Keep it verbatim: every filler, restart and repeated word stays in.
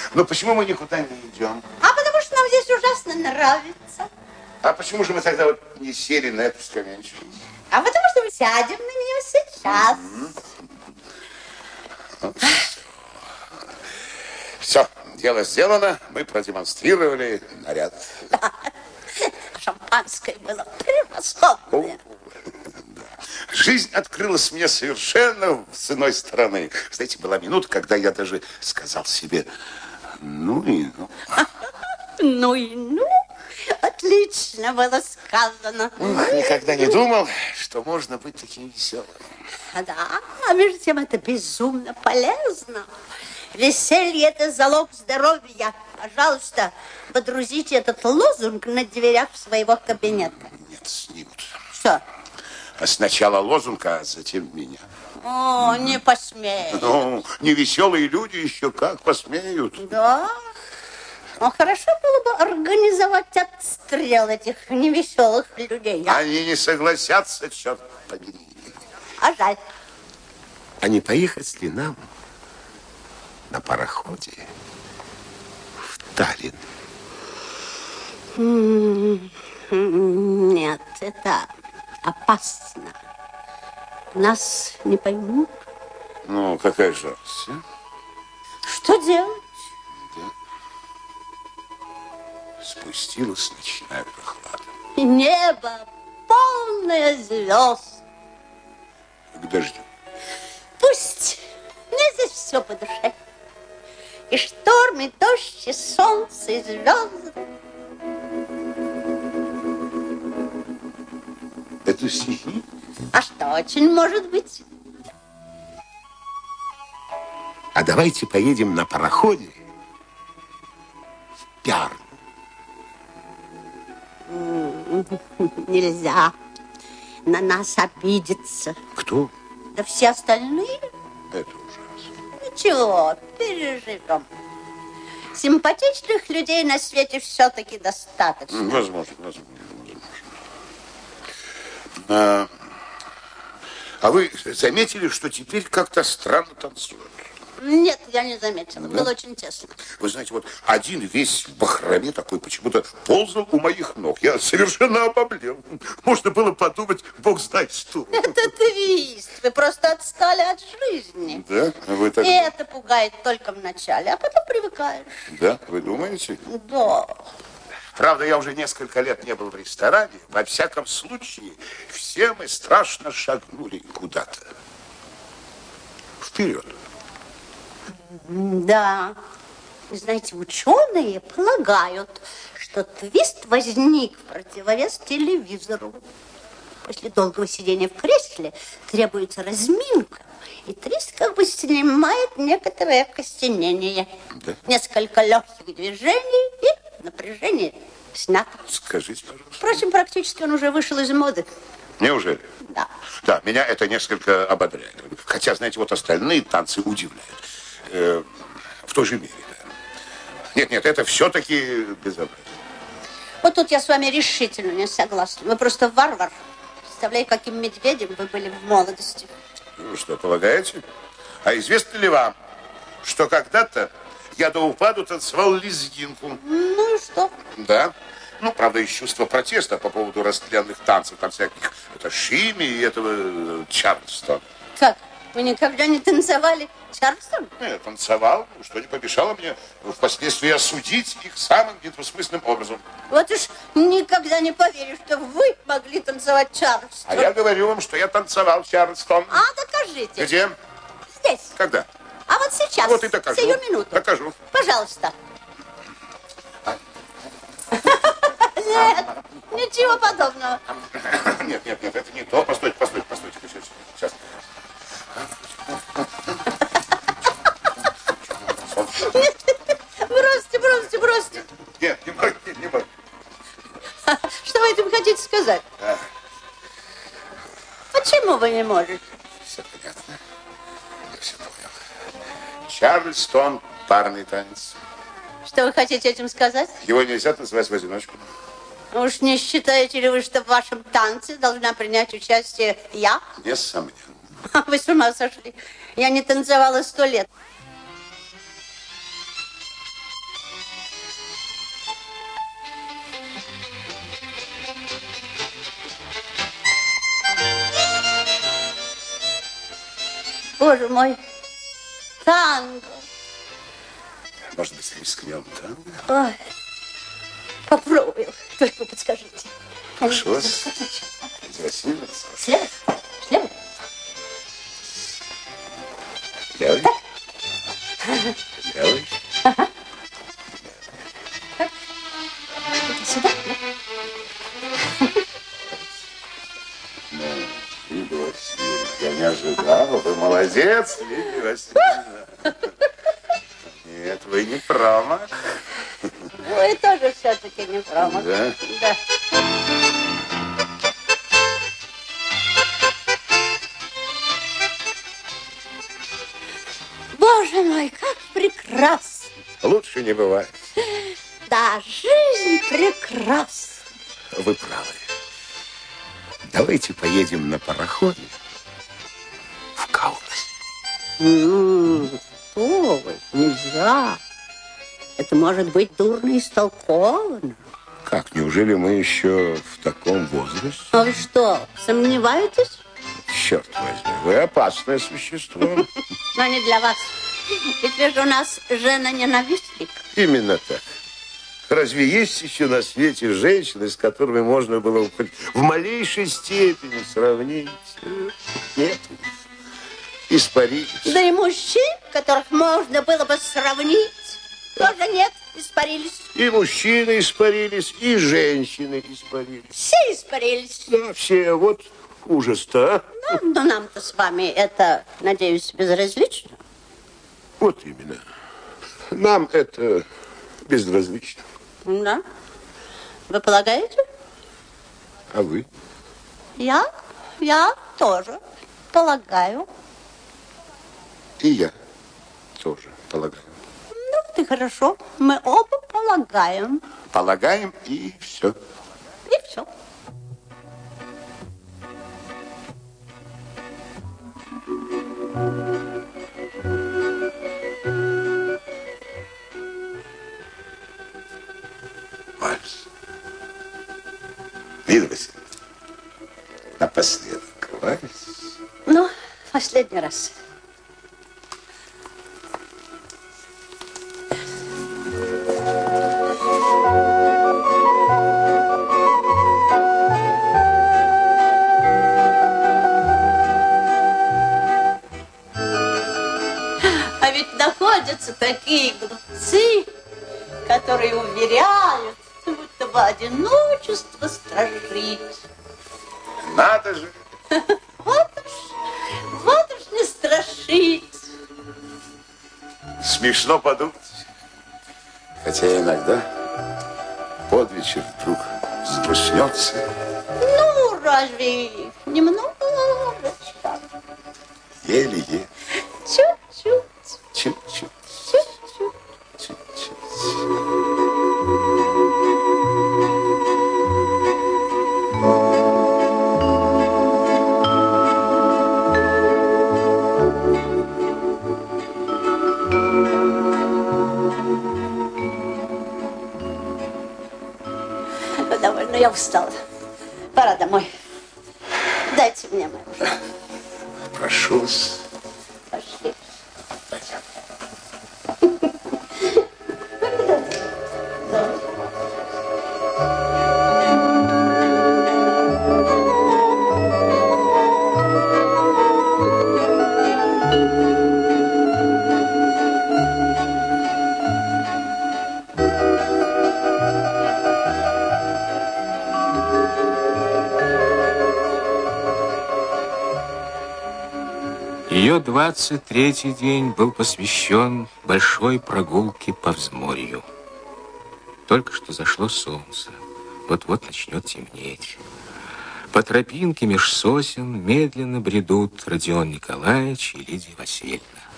Но почему мы никуда не идем? А потому что нам здесь ужасно нравится. А почему же мы тогда вот не сели на эту скамеечку? А потому что мы сядем на нее сейчас. Mm-hmm. Все, дело сделано. Мы продемонстрировали наряд. Да. Шампанское было превосходное. Да. Жизнь открылась мне совершенно с иной стороны. Знаете, была минута, когда я даже сказал себе, ну и ну. Ну и ну. Отлично было сказано. Ух, никогда не думал, что можно быть таким веселым. Да, а между тем это безумно полезно. Веселье – это залог здоровья. Пожалуйста, подрузите этот лозунг на дверях своего кабинета. Нет, снимут. Что? А сначала лозунг, а затем меня. О, не посмеют. Ну, невеселые люди еще как посмеют. Да. Ну, хорошо было бы организовать отстрел этих невеселых людей. А? Они не согласятся, черт побери. А жаль. А не поехать ли нам на пароходе в Таллин? Нет, это опасно. Нас не поймут. Ну, какая жалость, а? Что делать? Да. Спустилась ночная прохлада. И небо полное звезд. К дождю. Пусть. Мне здесь все по душе. И шторм, и дождь, и солнце, и звезды. Это стихи? А что очень может быть? А давайте поедем на пароходе в Пярну. Нельзя. На нас обидится. Кто? Да все остальные. Это ужасно. Ничего, переживем. Симпатичных людей на свете все-таки достаточно. Возможно, возможно, возможно. А, а вы заметили, что теперь как-то странно танцуют? Нет, я не заметила. Да? Было очень тесно. Вы знаете, вот один весь в бахроме такой почему-то ползал у моих ног. Я совершенно обомлел. Можно было подумать, бог знает что. Это твист. Вы просто отстали от жизни. Да? Вы так... И это пугает только в начале, а потом привыкаешь. Да? Вы думаете? Да. Правда, я уже несколько лет не был в ресторане. Во всяком случае, все мы страшно шагнули куда-то. Вперед. Да. Знаете, ученые полагают, что твист возник в противовес телевизору. После долгого сидения в кресле требуется разминка, и твист как бы снимает некоторое окостенение. Да? Несколько легких движений, и напряжение снято. Скажите, пожалуйста. Впрочем, практически он уже вышел из моды. Неужели? Да. Да, меня это несколько ободряет. Хотя, знаете, вот остальные танцы удивляют. Э, в той же мере, да. Нет, нет, это все-таки безобразие. Вот тут я с вами решительно не согласна. Вы просто варвар. Представляю, каким медведем вы были в молодости. Ну, что, полагаете? А известно ли вам, что когда-то я до упаду танцевал лезгинку? Ну и что? Да. Ну, правда, из чувства протеста по поводу расстрелянных танцев, там всяких, это Шими и этого Чарльстона. Как? Вы никогда не танцевали Чарльстон? Нет, танцевал, что не помешало мне впоследствии осудить их самым недвусмысленным образом. Вот уж никогда не поверю, что вы могли танцевать Чарльстон. А я говорю вам, что я танцевал Чарльстон. А, докажите. Где? Здесь. Когда? А вот сейчас. Вот и докажу. Сию минуту. Докажу. Пожалуйста. Нет, ничего подобного. Нет, нет, нет, это не то. Постойте, постойте, постойте. Сейчас, сейчас. Бросьте, бросьте, бросьте. Нет, не могу, не могу. Что вы этим хотите сказать? Да. Почему вы не можете? Все понятно. Я все понял. Чарльстон, парный танец. Что вы хотите этим сказать? Его нельзя танцевать в одиночку. Уж не считаете ли вы, что в вашем танце должна принять участие я? Несомненно. Вы с ума сошли. Я не танцевала сто лет. Боже мой, танго. Может быть, рискнем танго? Ой, попробую. Только вы подскажите. Прошу вас. Васильевна. Слева? Слева? Левый. Левый. Ага. Так. Сюда? Ну, Лидия Васильевна, я не ожидала. Вы молодец, Лидия Васильевна. Нет, вы не промах. Вы тоже все-таки не промах. Да? Да. Боже мой, как прекрасно! Лучше не бывает. Да, жизнь прекрасна. Вы правы. Давайте поедем на пароходе в Каунас. М-м, что вы, нельзя. Это может быть дурно истолковано. Как, неужели мы еще в таком возрасте? А вы что, сомневаетесь? Черт возьми, вы опасное существо. Но не для вас. Ведь вы же у нас жена-ненавистник. Именно так. Разве есть еще на свете женщины, с которыми можно было хоть в малейшей степени сравнить? Нет. Испарились. Да и мужчин, которых можно было бы сравнить, тоже нет, испарились. И мужчины испарились, и женщины испарились. Все испарились. Да, все. Вот ужас-то, а? Ну, но нам-то с вами это, надеюсь, безразлично. Вот именно. Нам это безразлично. Да? Вы полагаете? А вы? Я? Я тоже полагаю. И я тоже полагаю. Ну, ты хорошо. Мы оба полагаем. Полагаем, и все. И все. Вальс. Лидия Васильевна, напоследок вальс. Ну, последний раз. А ведь находятся такие глупцы, которые уверяют, будто бы одиночество страшит. Надо же. Вот уж, вот уж не страшит. Смешно подумать. Хотя иногда под вечер вдруг сгрустнется. Ну, разве немножечко? Еле-еле. Чуть-чуть. Чуть-чуть. Чуть-чуть. Чуть-чуть. Ну, довольно, я устала. Пора домой. Дайте мне мою руку. Прошу вас. Пошли. Ее двадцать третий день был посвящен большой прогулке по взморью. Только что зашло солнце, вот-вот начнет темнеть. По тропинке меж сосен медленно бредут Родион Николаевич и Лидия Васильевна.